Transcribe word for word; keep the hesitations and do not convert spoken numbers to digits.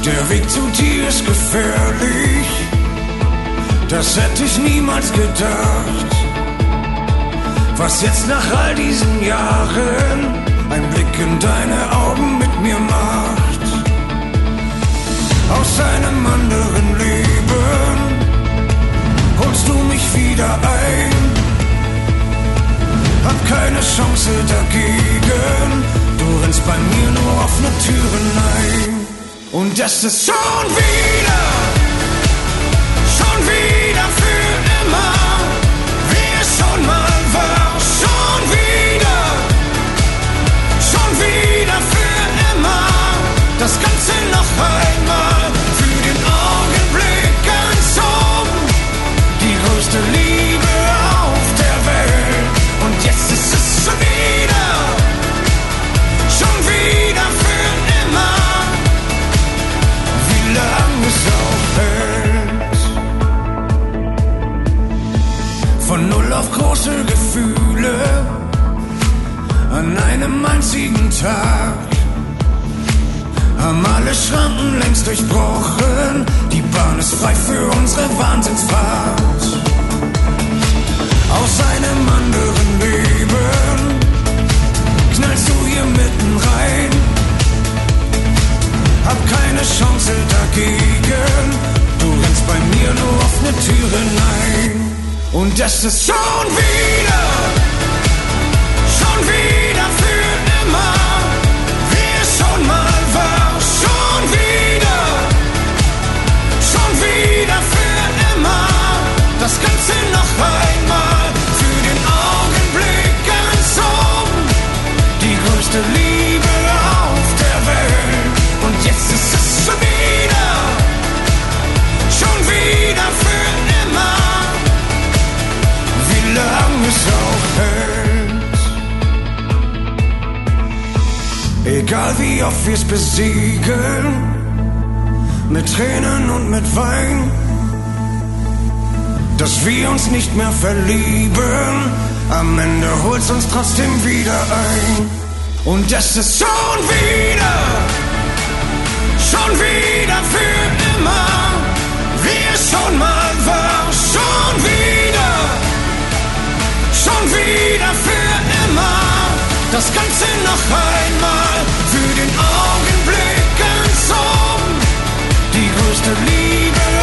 Der Weg zu dir ist gefährlich, das hätte ich niemals gedacht. Was jetzt nach all diesen Jahren ein Blick in deine Augen mit mir macht. Aus einem anderen Leben holst du mich wieder ein. Hab keine Chance dagegen, du rennst bei mir nur offene Türen ein. Und das ist schon wieder, schon wieder für immer, wie es schon mal war. Schon wieder, schon wieder für immer, das Ganze noch einmal, für den Augenblick ganz oben, die größte Liebe auf der Welt. Und jetzt ist es schon wieder, schon wieder für immer, wie lange es auch hält. Von null auf große Gefühle an einem einzigen Tag, haben alle Schranken längst durchbrochen, die Bahn ist frei für unsere Wahnsinnsfahrt. Aus einem anderen Leben knallst du hier mitten rein. Hab keine Chance dagegen, du rennst bei mir nur offene Türen ein. Und das ist schon wieder, schon wieder für immer, wie es schon mal war. Schon wieder, schon wieder für immer, das Ganze noch einmal, für den Augenblick ganz oben, die größte Liebe auf der Welt. Und jetzt ist es schon wieder, schon wieder für immer, wie lange es auch hält. Egal wie oft wir's besiegen, mit Tränen und mit Wein, dass wir uns nicht mehr verlieben, am Ende holt's uns trotzdem wieder ein. Und das ist schon wieder, schon wieder für immer, wie es schon mal war. Schon wieder, schon wieder für immer, das Ganze noch einmal, für den Augenblick ganz oben, die größte Liebe